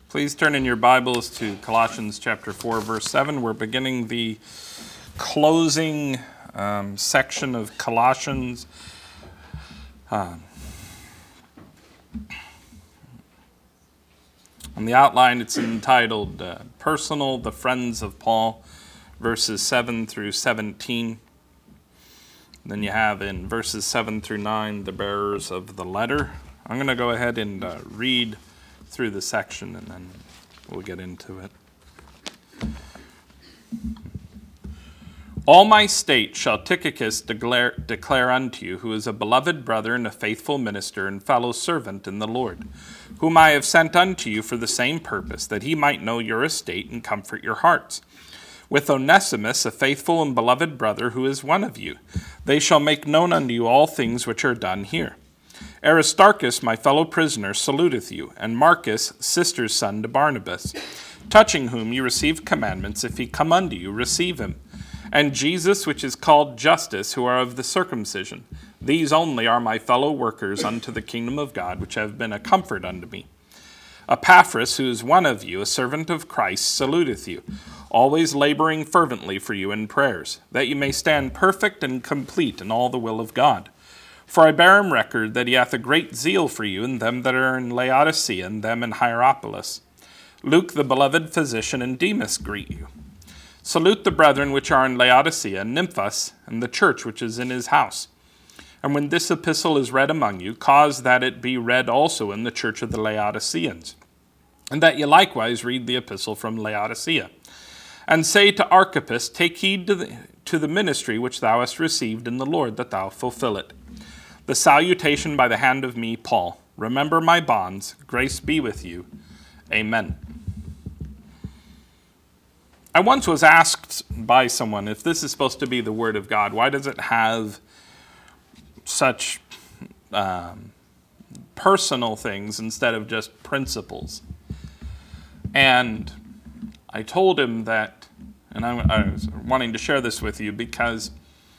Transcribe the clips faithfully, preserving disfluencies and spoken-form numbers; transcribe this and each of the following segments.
Please turn in your Bibles to Colossians chapter four, verse seven. We're beginning the closing um, section of Colossians. Um, on the outline, it's entitled uh, Personal, the Friends of Paul, verses seven through seventeen. Then you have in verses seven through nine, the bearers of the letter. I'm going to go ahead and uh, read through the section, and then we'll get into it. All my state shall Tychicus declare, declare unto you, who is a beloved brother and a faithful minister and fellow servant in the Lord, whom I have sent unto you for the same purpose, that he might know your estate and comfort your hearts. With Onesimus, a faithful and beloved brother, who is one of you, they shall make known unto you all things which are done here. Aristarchus, my fellow prisoner, saluteth you, and Marcus, sister's son to Barnabas, touching whom you receive commandments. If he come unto you, receive him. And Jesus, which is called Justus, who are of the circumcision. These only are my fellow workers unto the kingdom of God, which have been a comfort unto me. Epaphras, who is one of you, a servant of Christ, saluteth you, always laboring fervently for you in prayers, that you may stand perfect and complete in all the will of God. For I bear him record that he hath a great zeal for you, and them that are in Laodicea, and them in Hierapolis. Luke, the beloved physician, and Demas greet you. Salute the brethren which are in Laodicea, and Nymphas, and the church which is in his house. And when this epistle is read among you, cause that it be read also in the church of the Laodiceans, and that ye likewise read the epistle from Laodicea. And say to Archippus, take heed to the, to the ministry which thou hast received in the Lord, that thou fulfill it. The salutation by the hand of me, Paul. Remember my bonds. Grace be with you. Amen. I once was asked by someone if this is supposed to be the Word of God, why does it have such um, personal things instead of just principles? And I told him that, and I, I was wanting to share this with you because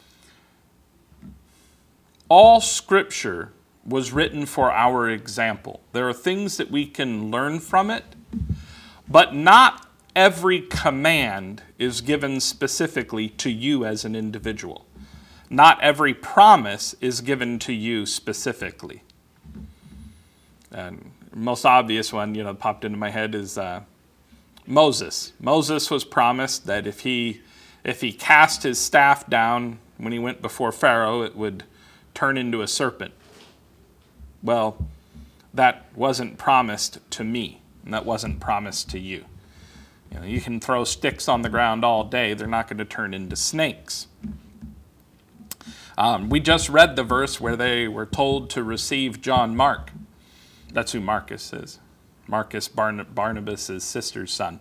all Scripture was written for our example. There are things that we can learn from it, but not every command is given specifically to you as an individual. Not every promise is given to you specifically. And the most obvious one, you know, popped into my head is uh, Moses. Moses was promised that if he if he cast his staff down when he went before Pharaoh, it would turn into a serpent. Well, that wasn't promised to me, and that wasn't promised to you. You know, you can throw sticks on the ground all day, they're not going to turn into snakes. Um, we just read the verse where they were told to receive John Mark. That's who Marcus is. Marcus, Barn- Barnabas' sister's son.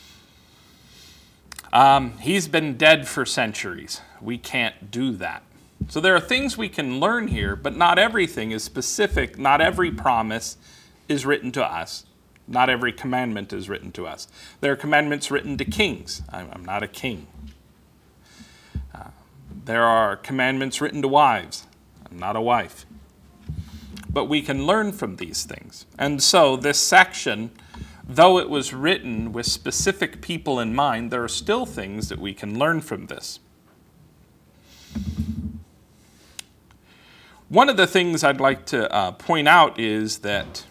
Um, he's been dead for centuries. We can't do that. So there are things we can learn here, but not everything is specific. Not every promise is written to us. Not every commandment is written to us. There are commandments written to kings. I'm, I'm not a king. Uh, there are commandments written to wives. I'm not a wife. But we can learn from these things. And so this section, though it was written with specific people in mind, there are still things that we can learn from this. One of the things I'd like to uh, point out is that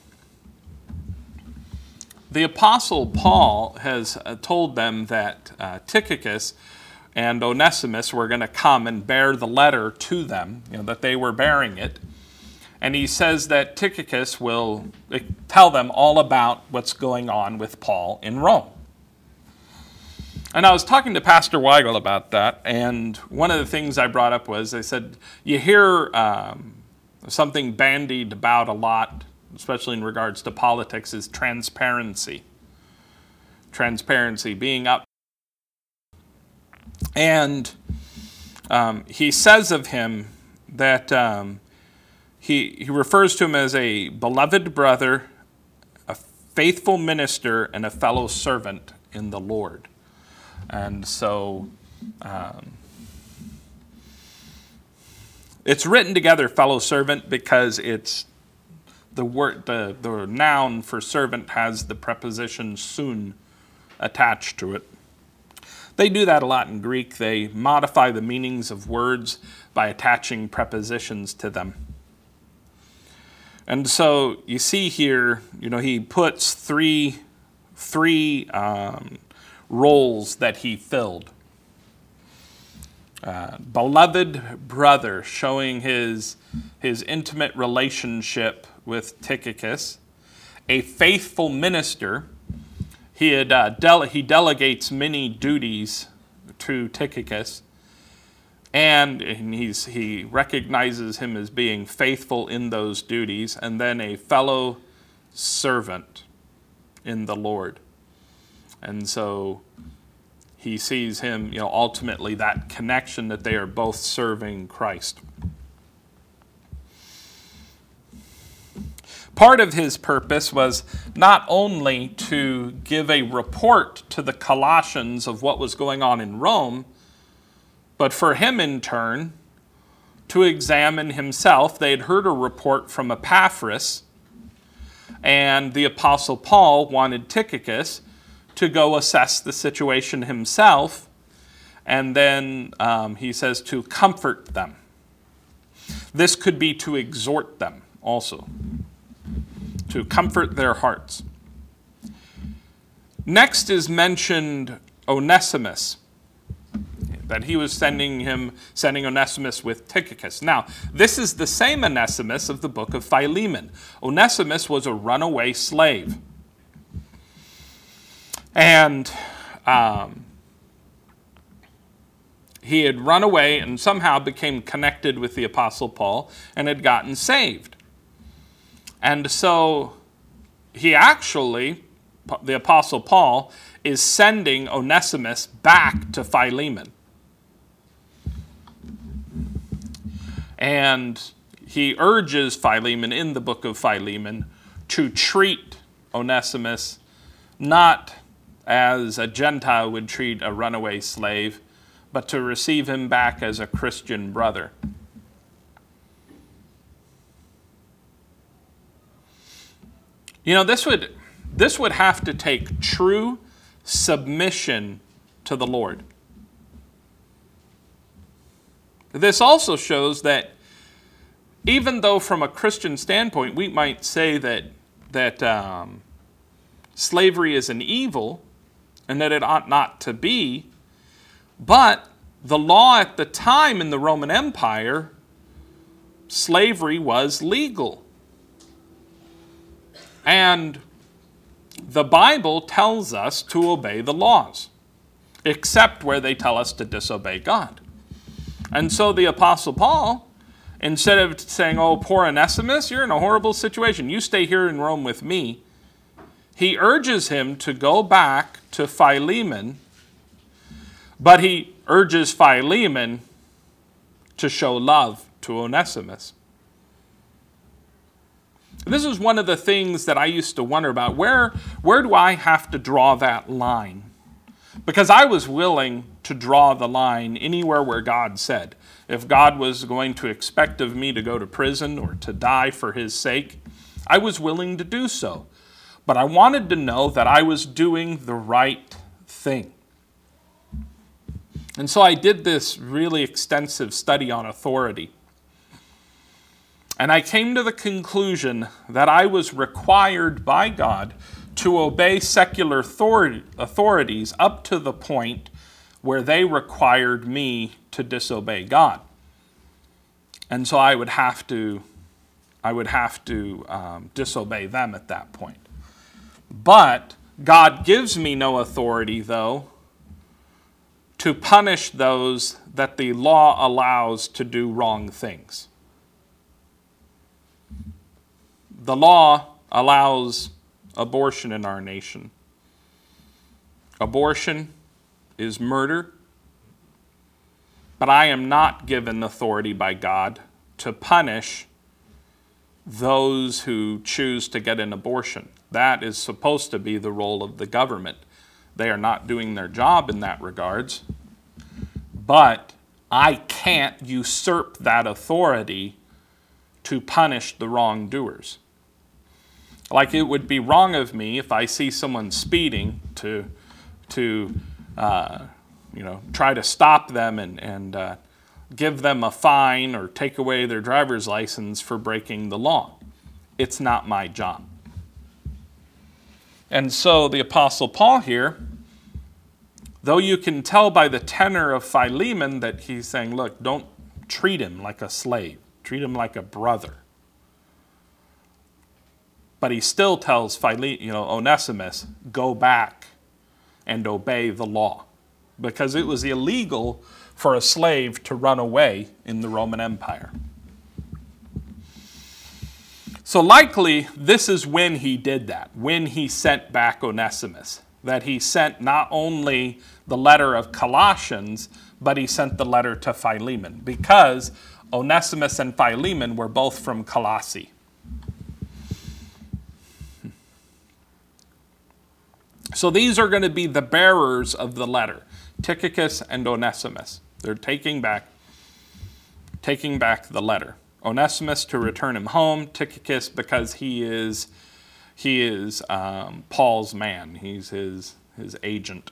the Apostle Paul has uh, told them that uh, Tychicus and Onesimus were going to come and bear the letter to them, you know, that they were bearing it. And he says that Tychicus will tell them all about what's going on with Paul in Rome. And I was talking to Pastor Weigel about that, and one of the things I brought up was, I said, you hear um, something bandied about a lot, especially in regards to politics, is transparency. Transparency, being up. And um, he says of him that um, he, he refers to him as a beloved brother, a faithful minister, and a fellow servant in the Lord. And so um, it's written together, fellow servant, because it's the word the, the noun for servant has the preposition sun attached to it. They do that a lot in Greek. They modify the meanings of words by attaching prepositions to them. And so you see here, you know, he puts three, three um, roles that he filled. Uh, beloved brother, showing his, his intimate relationship with Tychicus. A faithful minister. He, had, uh, dele- he delegates many duties to Tychicus. And he's, he recognizes him as being faithful in those duties, and then a fellow servant in the Lord. And so he sees him, you know, ultimately that connection that they are both serving Christ. Part of his purpose was not only to give a report to the Colossians of what was going on in Rome, but for him, in turn, to examine himself. They had heard a report from Epaphras, and the Apostle Paul wanted Tychicus to go assess the situation himself, and then um, he says to comfort them. This could be to exhort them also, to comfort their hearts. Next is mentioned Onesimus, that he was sending him, sending Onesimus with Tychicus. Now, this is the same Onesimus of the book of Philemon. Onesimus was a runaway slave. And um, he had run away and somehow became connected with the Apostle Paul and had gotten saved. And so he actually, the Apostle Paul, is sending Onesimus back to Philemon. And he urges Philemon in the book of Philemon to treat Onesimus not as a Gentile would treat a runaway slave, but to receive him back as a Christian brother. You know, this would, this would have to take true submission to the Lord. This also shows that even though from a Christian standpoint we might say that, that um, slavery is an evil and that it ought not to be, but the law at the time in the Roman Empire, slavery was legal. And the Bible tells us to obey the laws, except where they tell us to disobey God. And so the Apostle Paul, instead of saying, oh, poor Onesimus, you're in a horrible situation, you stay here in Rome with me, he urges him to go back to Philemon, but he urges Philemon to show love to Onesimus. This is one of the things that I used to wonder about. Where, where do I have to draw that line? Because I was willing to draw the line anywhere where God said. If God was going to expect of me to go to prison or to die for his sake, I was willing to do so. But I wanted to know that I was doing the right thing. And so I did this really extensive study on authority. And I came to the conclusion that I was required by God to obey secular authority, authorities up to the point where they required me to disobey God. And so I would have to, I would have to um, disobey them at that point. But God gives me no authority, though, to punish those that the law allows to do wrong things. The law allows abortion in our nation. Abortion is murder, but I am not given authority by God to punish those who choose to get an abortion. That is supposed to be the role of the government. They are not doing their job in that regards, but I can't usurp that authority to punish the wrongdoers. Like it would be wrong of me if I see someone speeding to, to uh, you know, try to stop them and, and uh, give them a fine or take away their driver's license for breaking the law. It's not my job. And so the Apostle Paul here, though you can tell by the tenor of Philemon that he's saying, look, don't treat him like a slave. Treat him like a brother. But he still tells Phile- you know, Onesimus, go back and obey the law. Because it was illegal for a slave to run away in the Roman Empire. So likely, this is when he did that, when he sent back Onesimus. That he sent not only the letter of Colossians, but he sent the letter to Philemon. Because Onesimus and Philemon were both from Colossae. So these are going to be the bearers of the letter, Tychicus and Onesimus. They're taking back, taking back the letter. Onesimus to return him home, Tychicus because he is, he is um, Paul's man. He's his, his agent.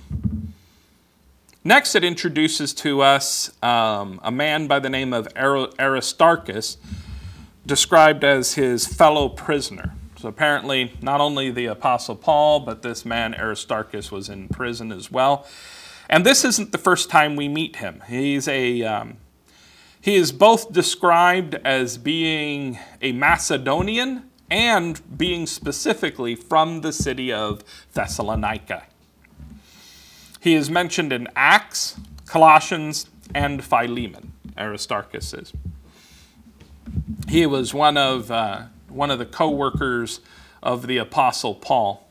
Next, it introduces to us um, a man by the name of Aristarchus, described as his fellow prisoner. So apparently, not only the Apostle Paul, but this man Aristarchus was in prison as well. And this isn't the first time we meet him. He's a um, he is both described as being a Macedonian and being specifically from the city of Thessalonica. He is mentioned in Acts, Colossians, and Philemon. Aristarchus is. He was one of uh, one of the co-workers of the Apostle Paul.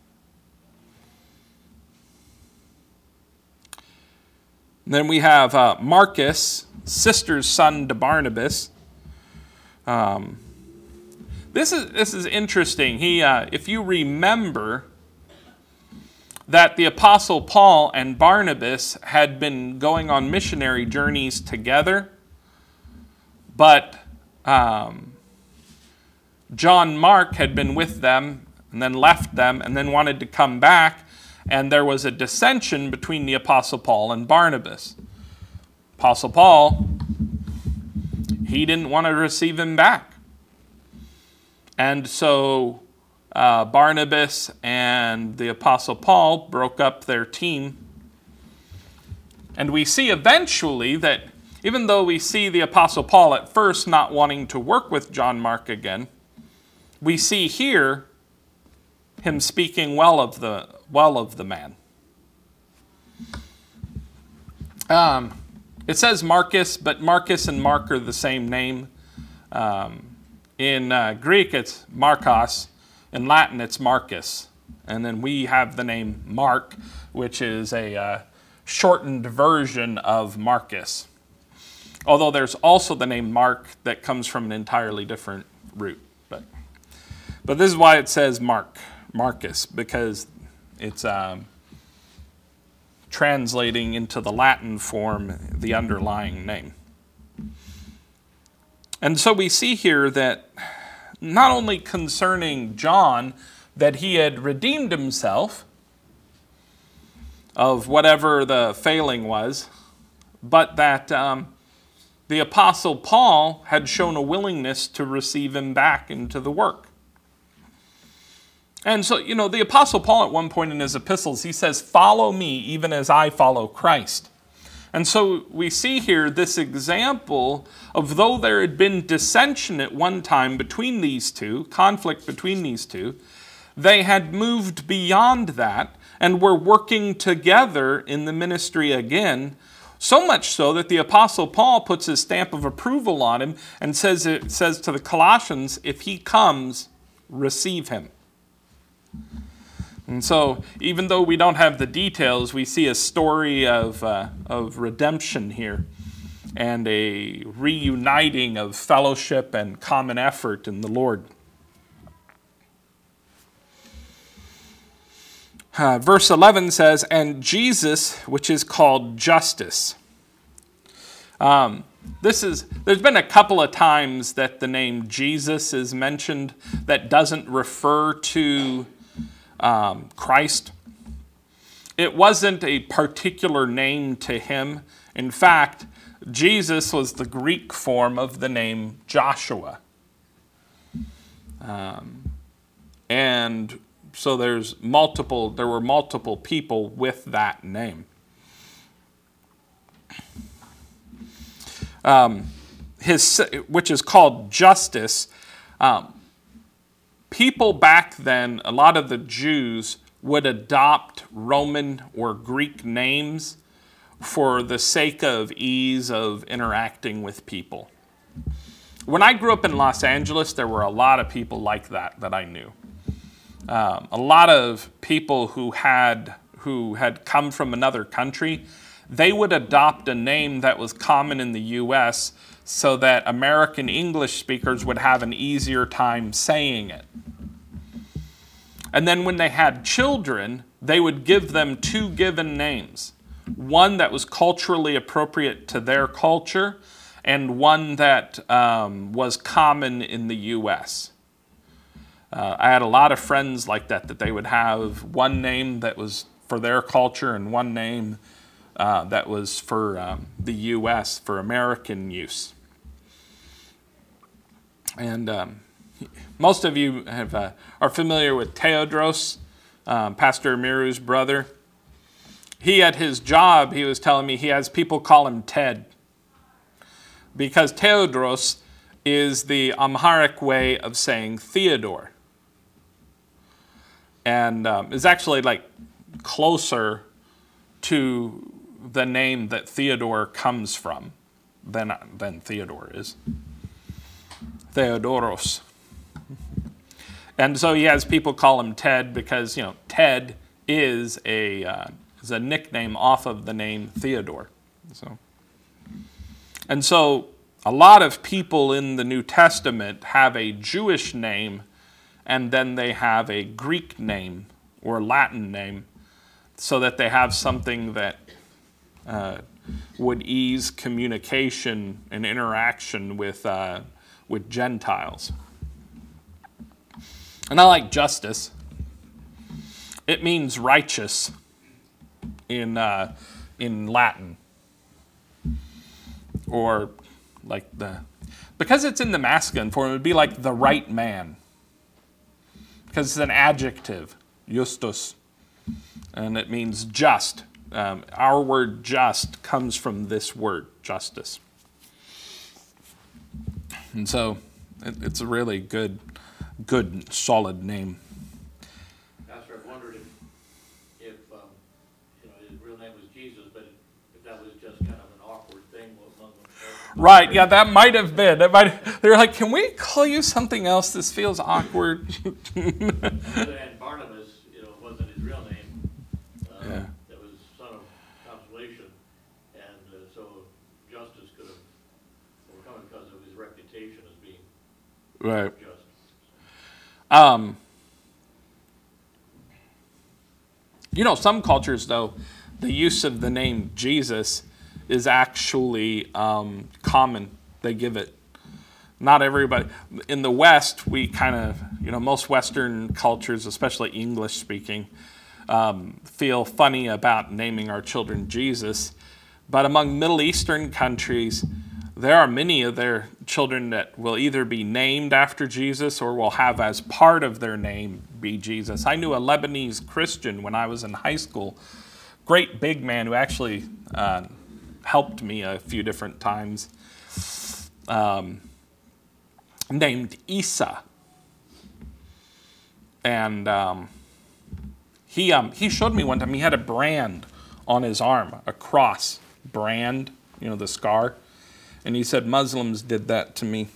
Then we have uh, Marcus, sister's son to Barnabas. Um, this is this is interesting. He, uh, if you remember, that the Apostle Paul and Barnabas had been going on missionary journeys together, but um, John Mark had been with them and then left them and then wanted to come back. And there was a dissension between the Apostle Paul and Barnabas. Apostle Paul, he didn't want to receive him back. And so uh, Barnabas and the Apostle Paul broke up their team. And we see eventually that even though we see the Apostle Paul at first not wanting to work with John Mark again, we see here him speaking well of the well of the man. Um, it says Marcus, but Marcus and Mark are the same name. Um, in uh, Greek, it's Markos. In Latin, it's Marcus. And then we have the name Mark, which is a uh, shortened version of Marcus. Although there's also the name Mark that comes from an entirely different root. But, but this is why it says Mark. Marcus, because it's um, translating into the Latin form the underlying name. And so we see here that not only concerning John, that he had redeemed himself of whatever the failing was, but that um, the Apostle Paul had shown a willingness to receive him back into the work. And so, you know, the Apostle Paul at one point in his epistles, he says, follow me even as I follow Christ. And so we see here this example of though there had been dissension at one time between these two, conflict between these two, they had moved beyond that and were working together in the ministry again, so much so that the Apostle Paul puts his stamp of approval on him and says, it says to the Colossians, if he comes, receive him. And so, even though we don't have the details, we see a story of, uh, of redemption here and a reuniting of fellowship and common effort in the Lord. Uh, verse eleven says, and Jesus, which is called Justus. Um, this is, there's been a couple of times that the name Jesus is mentioned that doesn't refer to um, Christ. It wasn't a particular name to him. In fact, Jesus was the Greek form of the name Joshua. Um, and so there's multiple, there were multiple people with that name. Um, his, which is called Justus. Um, people back then, a lot of the Jews would adopt Roman or Greek names for the sake of ease of interacting with people. When I grew up in Los Angeles, there were a lot of people like that that I knew. Um, a lot of people who had who had come from another country, they would adopt a name that was common in the U S so that American English speakers would have an easier time saying it. And then when they had children, they would give them two given names. One that was culturally appropriate to their culture, and one that um, was common in the U S. Uh, I had a lot of friends like that, that they would have one name that was for their culture and one name uh, that was for um, the U S, for American use. And um, most of you have, uh, are familiar with Theodros, um, Pastor Miru's brother. He, at his job, he was telling me he has people call him Ted, because Theodros is the Amharic way of saying Theodore. And um, is actually like closer to the name that Theodore comes from than, than Theodore is. Theodoros. And so he has people call him Ted because, you know, Ted is a uh, is a nickname off of the name Theodore. So, and so a lot of people in the New Testament have a Jewish name, and then they have a Greek name or Latin name, so that they have something that uh, would ease communication and interaction with uh, with Gentiles. And I like Justus. It means righteous in uh, in Latin, or like the, because it's in the masculine form, it would be like the right man, because it's an adjective, justus, and it means just. Um, our word just comes from this word, justice. And so it, it's a really good, good, solid name. Pastor, I wondered if, if um, you know, his real name was Jesus, but if that was just kind of an awkward thing among them. Right, yeah, that might have been. It might, they were like, can we call you something else? This feels awkward. And Barnabas, you know, wasn't his real name. Uh, Yeah. That was son of consolation. And uh, so Justus could have overcome it because of his reputation as being Right. just. Um, you know, some cultures, though, the use of the name Jesus is actually um, common. They give it. Not everybody. In the West, we kind of, you know, most Western cultures, especially English speaking, um, feel funny about naming our children Jesus. But among Middle Eastern countries, there are many of their children that will either be named after Jesus or will have as part of their name be Jesus. I knew a Lebanese Christian when I was in high school, great big man who actually uh, helped me a few different times, um, named Isa. And um, he um, he showed me one time, he had a brand on his arm, a cross brand, you know, the scar. And he said, Muslims did that to me.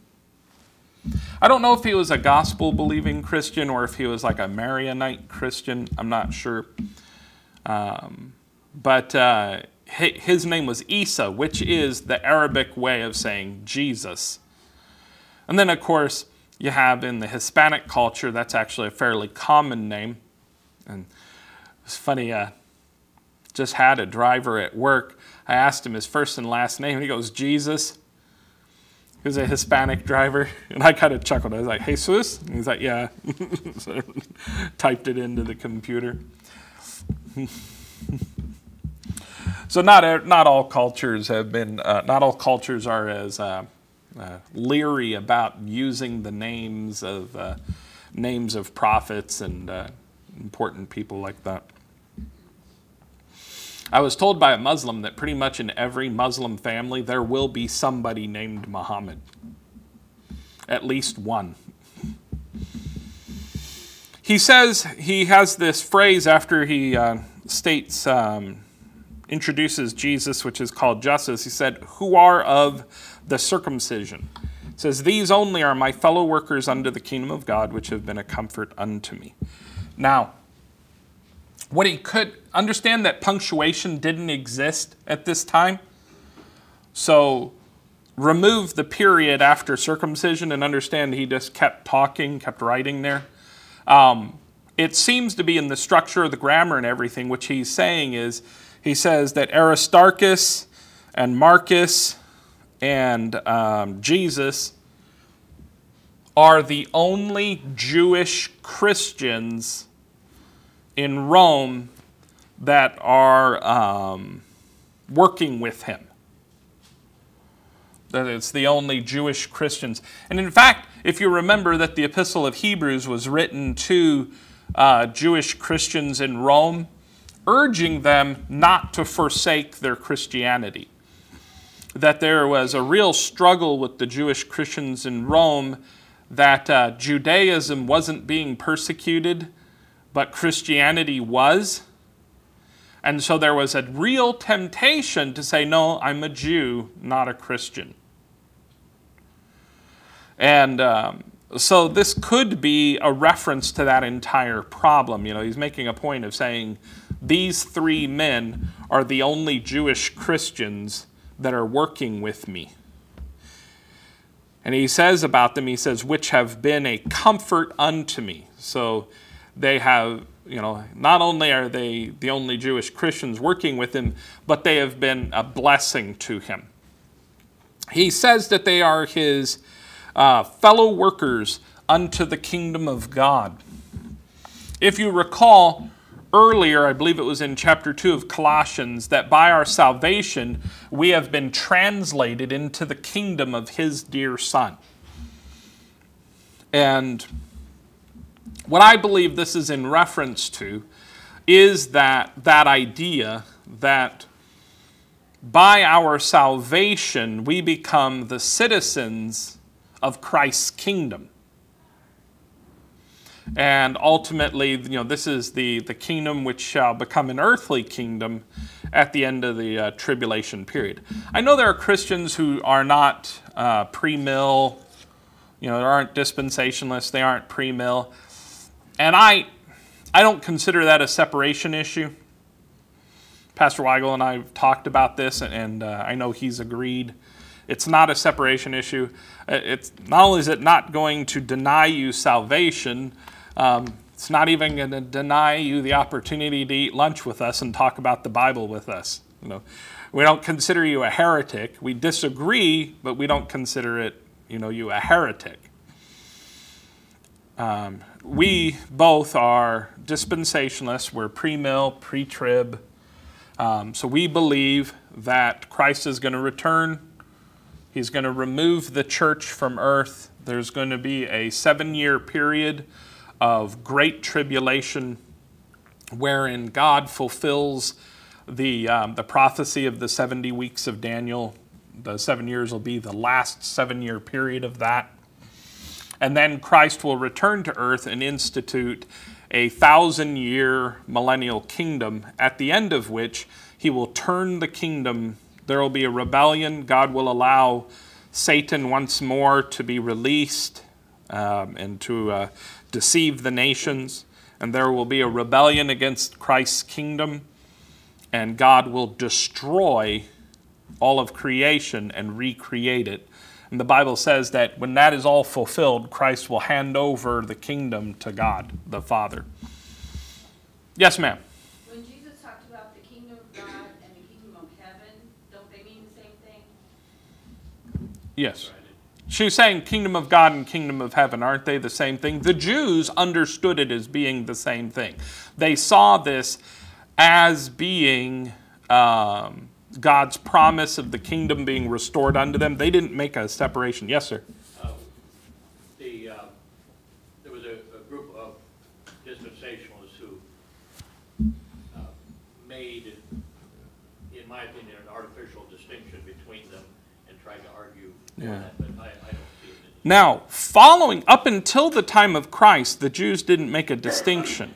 I don't know if he was a gospel-believing Christian or if he was like a Maronite Christian. I'm not sure. Um, but uh, his name was Isa, which is the Arabic way of saying Jesus. And then, of course, you have in the Hispanic culture, that's actually a fairly common name. And it's funny, uh, just had a driver at work. I asked him his first and last name, and he goes, Jesus. He was a Hispanic driver, and I kind of chuckled. I was like, Jesus? And he's like, yeah. So typed it into the computer. So not not all cultures have been, uh, not all cultures are as uh, uh, leery about using the names of uh, names of prophets and uh, important people like that. I was told by a Muslim that pretty much in every Muslim family there will be somebody named Muhammad. At least one. He says, he has this phrase after he uh, states, um, introduces Jesus, which is called justice. He said, who are of the circumcision? It says, these only are my fellow workers unto the kingdom of God, which have been a comfort unto me. Now, what he could understand that punctuation didn't exist at this time. So remove the period after circumcision and understand he just kept talking, kept writing there. Um, it seems to be in the structure of the grammar and everything, which he's saying is, he says that Aristarchus and Marcus and um, Jesus are the only Jewish Christians in Rome that are um, working with him. That it's the only Jewish Christians. And in fact, if you remember that the Epistle of Hebrews was written to uh, Jewish Christians in Rome, urging them not to forsake their Christianity. That there was a real struggle with the Jewish Christians in Rome, that uh, Judaism wasn't being persecuted, but Christianity was. And so there was a real temptation to say, no, I'm a Jew, not a Christian. And um, so this could be a reference to that entire problem. You know, he's making a point of saying, these three men are the only Jewish Christians that are working with me. And he says about them, he says, which have been a comfort unto me. So they have, you know, not only are they the only Jewish Christians working with him, but they have been a blessing to him. He says that they are his uh, fellow workers unto the kingdom of God. If you recall, earlier, I believe it was in chapter two of Colossians, that by our salvation, we have been translated into the kingdom of his dear Son. And what I believe this is in reference to is that, that idea that by our salvation, we become the citizens of Christ's kingdom. And ultimately, you know, this is the, the kingdom which shall become an earthly kingdom at the end of the uh, tribulation period. I know there are Christians who are not uh, pre-mill, you know, they aren't dispensationalists, they aren't pre-mill. And I, I don't consider that a separation issue. Pastor Weigel and I have talked about this, and, and uh, I know he's agreed. It's not a separation issue. It's not only is it not going to deny you salvation, um, it's not even going to deny you the opportunity to eat lunch with us and talk about the Bible with us. You know, we don't consider you a heretic. We disagree, but we don't consider it, you know, you a heretic. Um, we both are dispensationalists. We're pre-mill, pre-trib. Um, so we believe that Christ is going to return. He's going to remove the church from earth. There's going to be a seven-year period of great tribulation wherein God fulfills the, um, the prophecy of the seventy weeks of Daniel. The seven years will be the last seven-year period of that. And then Christ will return to earth and institute a thousand-year millennial kingdom, at the end of which he will turn the kingdom. There will be a rebellion. God will allow Satan once more to be released um, and to uh, deceive the nations. And there will be a rebellion against Christ's kingdom. And God will destroy all of creation and recreate it. And the Bible says that when that is all fulfilled, Christ will hand over the kingdom to God, the Father. Yes, ma'am. When Jesus talked about the kingdom of Yes. Right. She's saying kingdom of God and kingdom of heaven, aren't they the same thing? The Jews understood it as being the same thing. They saw this as being um, God's promise of the kingdom being restored unto them. They didn't make a separation. Yes, sir? Uh, the, uh, there was a, a group of dispensationalists who uh, made, in my opinion, an artificial distinction between them and tried to argue for Yeah. that, but I, I don't see it. In Now, following, up until the time of Christ, the Jews didn't make a distinction.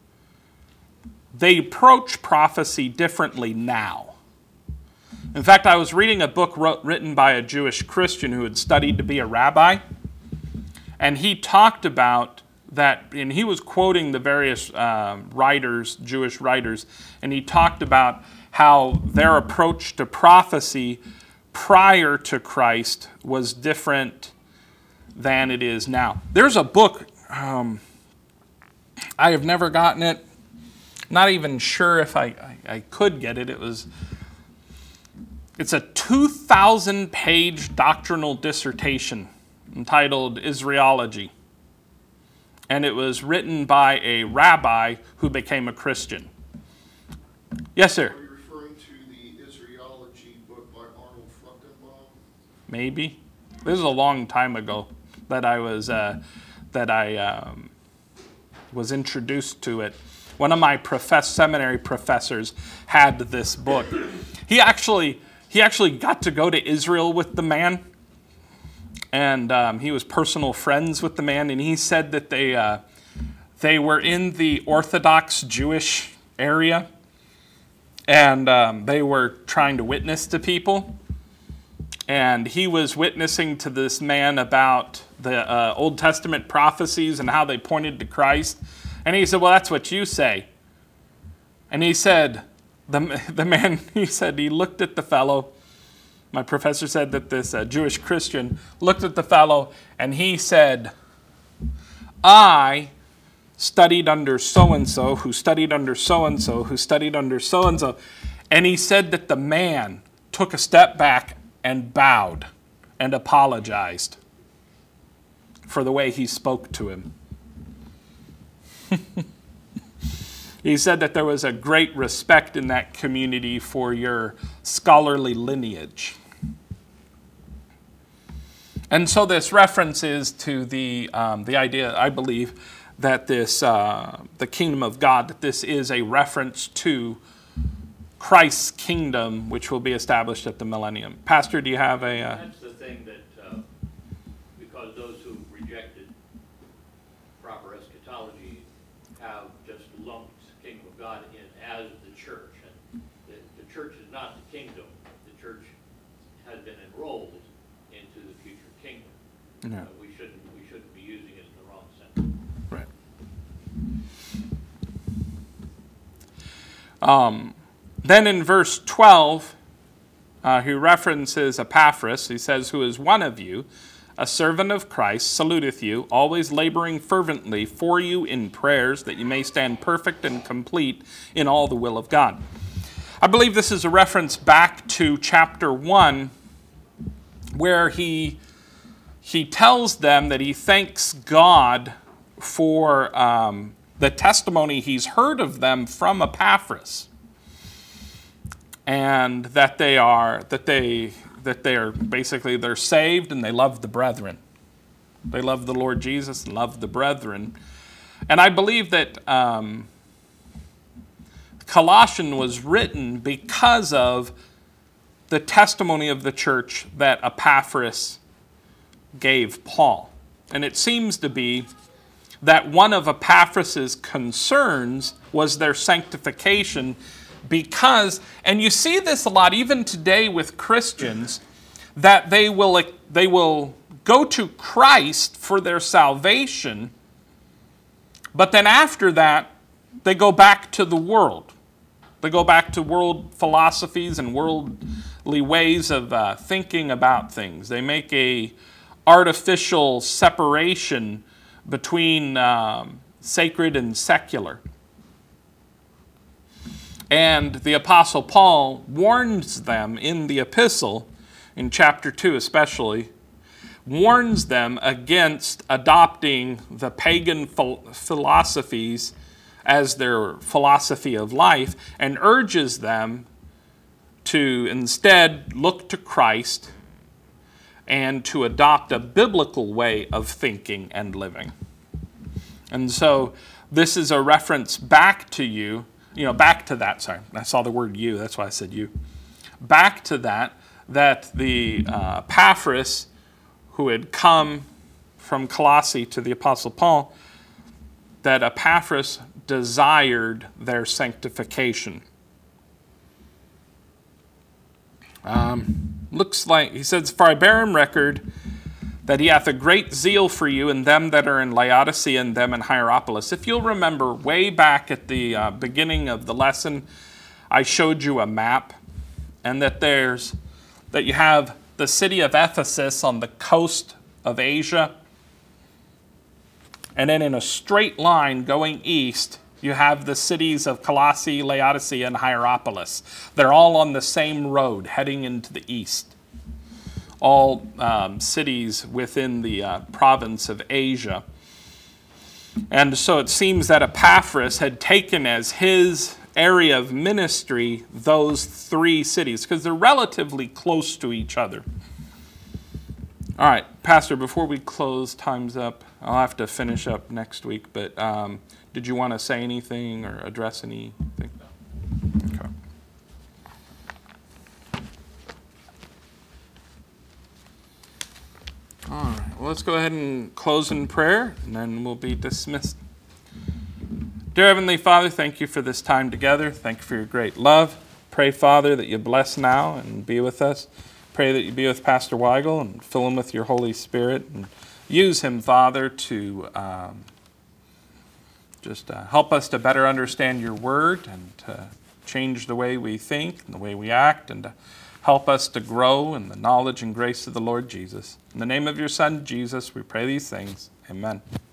They approach prophecy differently now. In fact, I was reading a book wrote, written by a Jewish Christian who had studied to be a rabbi, and he talked about that, and he was quoting the various uh, writers, Jewish writers, and he talked about how their approach to prophecy prior to Christ was different than it is now. There's a book, um, I have never gotten it, not even sure if I, I, I could get it. It was, it's a two thousand page doctrinal dissertation entitled Israelology. And it was written by a rabbi who became a Christian. Yes, sir? Are you referring to the Israelology book by Arnold Fruchtenbaum? Maybe. This is a long time ago that I was uh, that I um, was introduced to it. One of my profess- seminary professors had this book. He actually he actually got to go to Israel with the man, and um, he was personal friends with the man. And he said that they uh, they were in the Orthodox Jewish area, and um, they were trying to witness to people. And he was witnessing to this man about the uh, Old Testament prophecies and how they pointed to Christ. And he said, well, that's what you say. And he said, the, the man, he said, he looked at the fellow. My professor said that this uh, Jewish Christian looked at the fellow and he said, I studied under so-and-so, who studied under so-and-so, who studied under so-and-so. And he said that the man took a step back and bowed and apologized for the way he spoke to him. He said that there was a great respect in that community for your scholarly lineage. And so this reference is to the um, the idea, I believe, that this uh, the kingdom of God, that this is a reference to Christ's kingdom, which will be established at the millennium. Pastor, do you have a... Uh... That's the thing that, uh, because those who rejected proper eschatology have just lumped the kingdom of God in as the church. And the, the church is not the kingdom. The church has been enrolled into the future kingdom. Yeah. Uh, we shouldn't we shouldn't be using it in the wrong sense. Right. Um, then in verse twelve, uh, he references Epaphras. He says, who is one of you, a servant of Christ, saluteth you, always laboring fervently for you in prayers, that you may stand perfect and complete in all the will of God. I believe this is a reference back to chapter one, where he he tells them that he thanks God for um, the testimony he's heard of them from Epaphras, and that they are that they that they are basically they're saved and they love the brethren. They love the Lord Jesus and love the brethren. And I believe that um, Colossians was written because of the testimony of the church that Epaphras gave Paul. And it seems to be that one of Epaphras' concerns was their sanctification, because, and you see this a lot even today with Christians, that they will they will go to Christ for their salvation, but then after that, they go back to the world. They go back to world philosophies and worldly ways of uh, thinking about things. They make a artificial separation between um, sacred and secular. And the Apostle Paul warns them in the epistle, in chapter two especially, warns them against adopting the pagan ph- philosophies as their philosophy of life, and urges them to instead look to Christ and to adopt a biblical way of thinking and living. And so this is a reference back to you, you know, back to that, sorry, I saw the word you, that's why I said you. Back to that, that the uh, Epaphras, who had come from Colossae to the Apostle Paul, that Epaphras desired their sanctification. Um, looks like, he says, for I bear him record that he hath a great zeal for you and them that are in Laodicea and them in Hierapolis. If you'll remember, way back at the uh, beginning of the lesson, I showed you a map, and that there's, that you have the city of Ephesus on the coast of Asia, and then in a straight line going east, you have the cities of Colossae, Laodicea, and Hierapolis. They're all on the same road heading into the east. All um, cities within the uh, province of Asia. And so it seems that Epaphras had taken as his area of ministry those three cities, because they're relatively close to each other. All right, Pastor, before we close, time's up. I'll have to finish up next week, but um, did you want to say anything or address anything? Okay. All right, well, let's go ahead and close in prayer, and then we'll be dismissed. Dear Heavenly Father, thank you for this time together. Thank you for your great love. Pray, Father, that you bless now and be with us. Pray that you be with Pastor Weigel and fill him with your Holy Spirit, and use him, Father, to um, just uh, help us to better understand your word and to change the way we think and the way we act, and to help us to grow in the knowledge and grace of the Lord Jesus. In the name of your Son, Jesus, we pray these things. Amen.